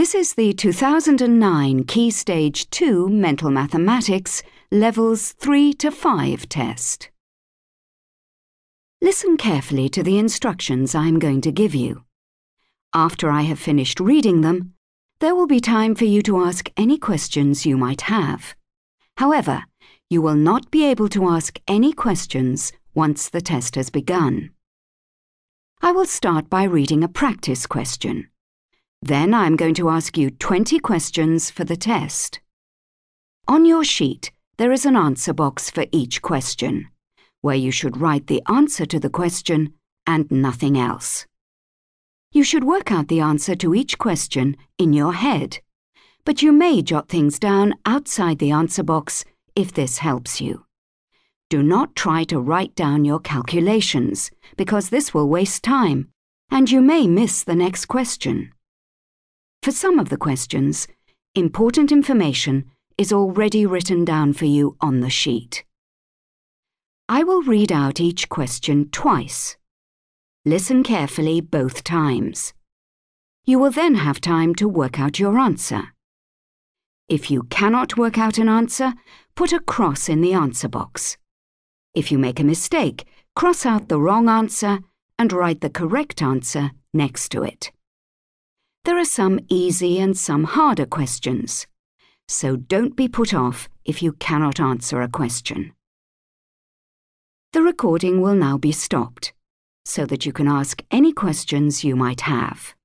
This is the 2009 Key Stage 2 Mental Mathematics Levels 3 to 5 test. Listen carefully to the instructions I'm going to give you. After I have finished reading them, there will be time for you to ask any questions you might have. However, you will not be able to ask any questions once the test has begun. I will start by reading a practice question. Then I'm going to ask you 20 questions for the test. On your sheet, there is an answer box for each question, where you should write the answer to the question and nothing else. You should work out the answer to each question in your head, but you may jot things down outside the answer box if this helps you. Do not try to write down your calculations, because this will waste time, and you may miss the next question. For some of the questions, important information is already written down for you on the sheet. I will read out each question twice. Listen carefully both times. You will then have time to work out your answer. If you cannot work out an answer, put a cross in the answer box. If you make a mistake, cross out the wrong answer and write the correct answer next to it. There are some easy and some harder questions, so don't be put off if you cannot answer a question. The recording will now be stopped, so that you can ask any questions you might have.